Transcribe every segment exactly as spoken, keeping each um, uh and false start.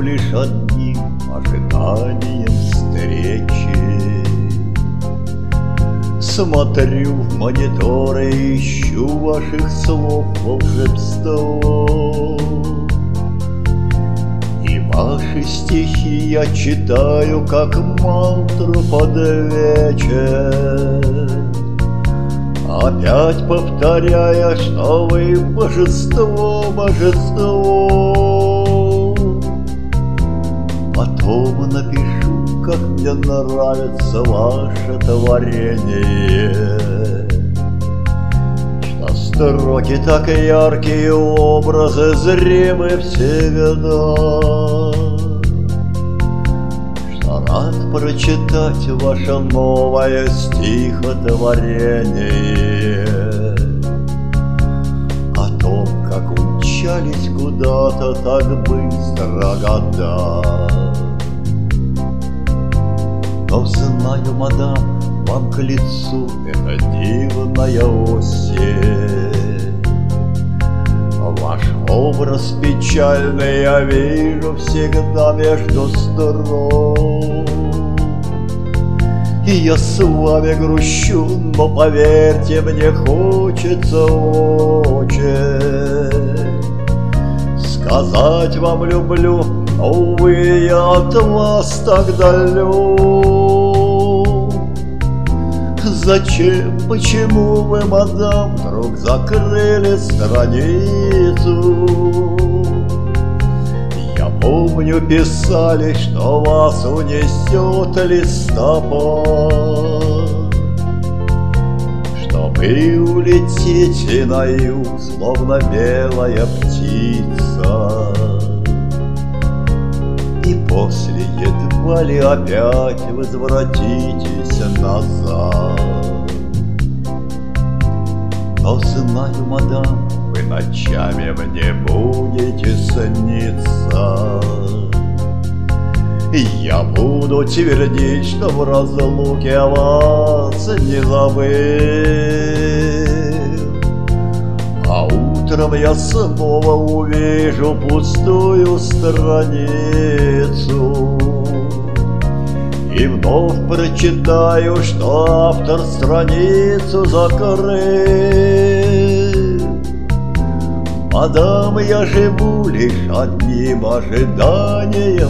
лишь одним ожиданием встречи. Смотрю в мониторы, ищу ваших слов волшебство, и ваши стихи я читаю, как мантру под вечер, опять повторяя, что вы божество, божество. Потом напишу, как мне нравится ваше творение, что строки так яркие, образы зримы всегда, что рад прочитать ваше новое стихотворение о том, как умчались куда-то так быстро года. Но знаю, мадам, вам к лицу эта дивная осень. Ваш образ печальный я вижу всегда между строк, и я с вами грущу, но поверьте, мне хочется очень сказать вам люблю, но, увы, я от вас так далек. Зачем, почему вы, мадам, вдруг закрыли страницу? Я помню, писали, что вас унесет листопад, что вы улетите на юг, словно белая птица, и после едва ли опять возвратитесь назад. Но знаю, мадам, вы ночами мне будете сниться, и я буду твердить, что в разлуке я вас не забыл. А утром я снова увижу пустую страницу и вновь прочитаю, что автор страницу закрыл. Мадам, я живу лишь одним ожиданием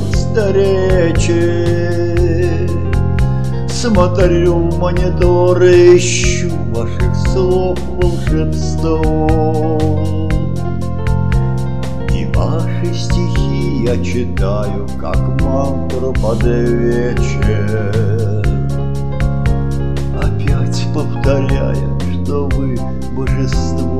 встречи. Смотрю в мониторы, ищу ваших слов волшебство, и ваши стихи я читаю, как мантру под вечер, опять повторяя, что вы божество.